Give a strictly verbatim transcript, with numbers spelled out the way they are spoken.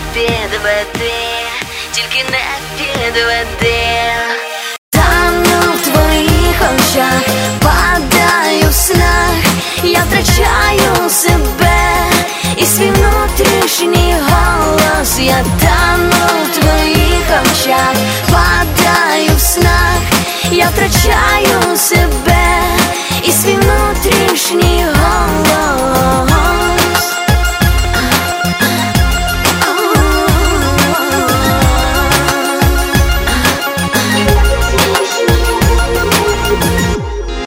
підведи, тільки не підведи. Тану в твоїх очах, падаю в снах, я втрачаю себе і свій внутрішній голос. Я тану в твоїх очах, падаю в снах, я втрачаю себе і свій внутрішній